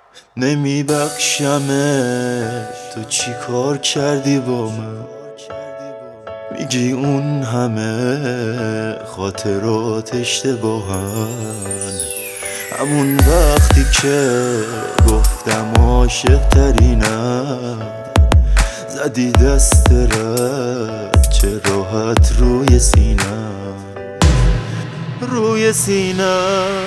نمیبخشمه، تو چی کار کردی با من؟ میگی اون همه خاطرات اشتباهن. همون وقتی که گفتم عاشق ترینم، زدی دست رد چه راحت روی سینم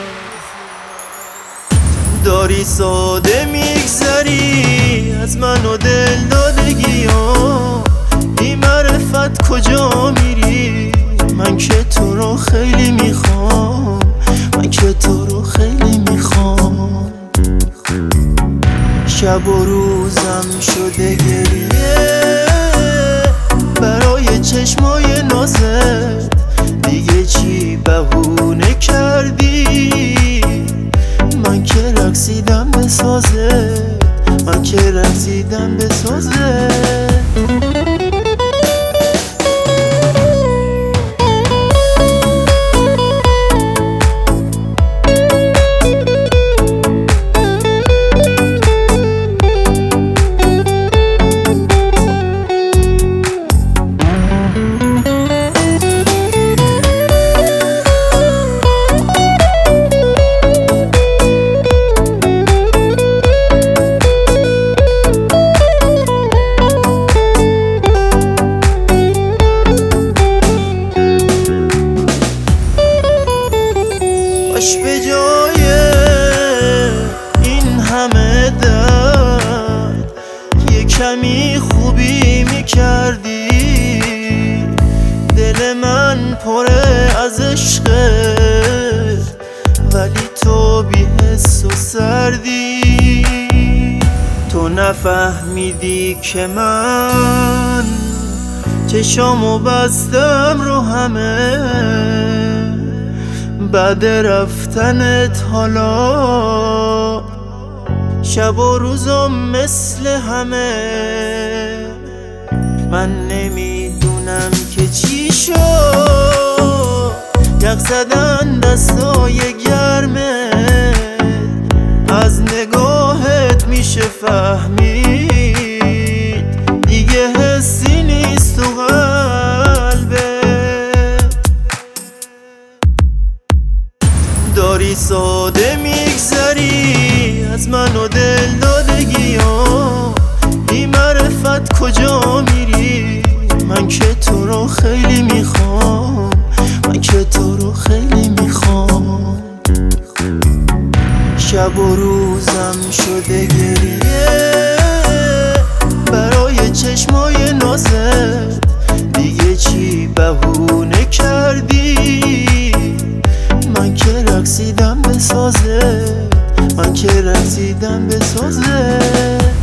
داری ساده میگذری از من و دل دادگیام. بی معرفت کجا میری؟ من که تو رو خیلی میخوام، شب و روزم شده گریه برای چشمای نازت. دیگه چی بهونه کردی؟ من که رقصیدم به سازت. به جای این همه درد یه کمی خوبی میکردی. دل من پره از عشقت ولی تو بی حس و سردی. تو نفهمیدی که من چشامو بستم رو همه بعد رفتنت. حالا شب و روزم مثل همه. من نمیدونم که چی شد، یخ زدن دستای گرمت. از نگاهت میشه فهمید دیگه حسی نیست تو قلبت. داری ساده میگذری از من و دل دادگیام. بی معرفت کجا میری؟ من که تو رو خیلی میخوام، شب و روزم شده گریه برای چشمای نازت. دیگه چی بهونه کردی؟ من که رقصیدم به سازت.